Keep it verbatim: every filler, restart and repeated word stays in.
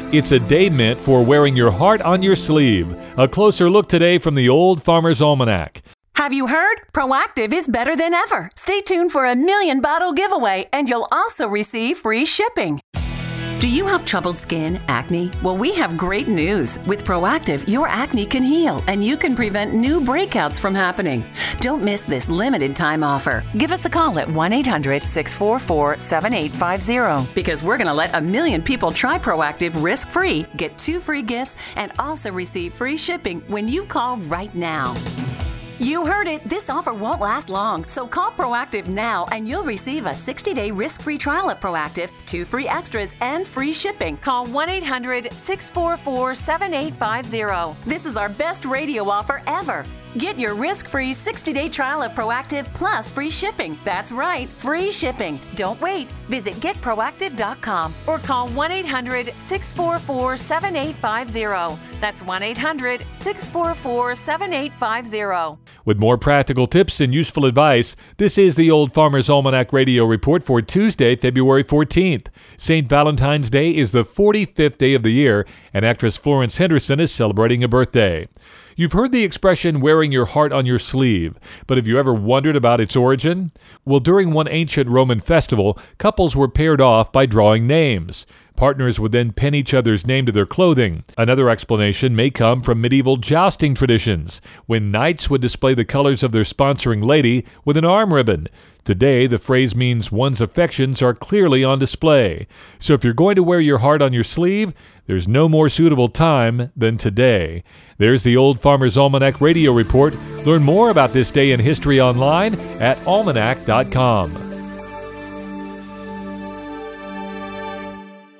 It's a day meant for wearing your heart on your sleeve. A closer look today from the Old Farmer's Almanac. Have you heard? Proactiv is better than ever. Stay tuned for a million bottle giveaway, and you'll also receive free shipping. Do you have troubled skin, acne? Well, we have great news. With Proactiv, your acne can heal, and you can prevent new breakouts from happening. Don't miss this limited time offer. Give us a call at one eight hundred, six four four, seven eight five zero because we're going to let a million people try Proactiv risk-free, get two free gifts, and also receive free shipping when you call right now. You heard it. This offer won't last long, so call Proactiv now and you'll receive a sixty-day risk-free trial of Proactiv, two free extras, and free shipping. Call one eight hundred, six four four, seven eight five zero. This is our best radio offer ever. Get your risk-free sixty-day trial of Proactiv plus free shipping. That's right, free shipping. Don't wait. Visit get proactiv dot com or call one eight hundred, six four four, seven eight five zero. That's one eight hundred, six four four, seven eight five zero. With more practical tips and useful advice, this is the Old Farmer's Almanac Radio Report for Tuesday, February fourteenth. Saint Valentine's Day is the forty-fifth day of the year, and actress Florence Henderson is celebrating a birthday. You've heard the expression wearing your heart on your sleeve, but have you ever wondered about its origin? Well, during one ancient Roman festival, couples were paired off by drawing names. Partners would then pin each other's name to their clothing. Another explanation may come from medieval jousting traditions, when knights would display the colors of their sponsoring lady with an arm ribbon. Today, the phrase means one's affections are clearly on display. So if you're going to wear your heart on your sleeve, there's no more suitable time than today. There's the Old Farmer's Almanac Radio Report. Learn more about this day in history online at almanac dot com.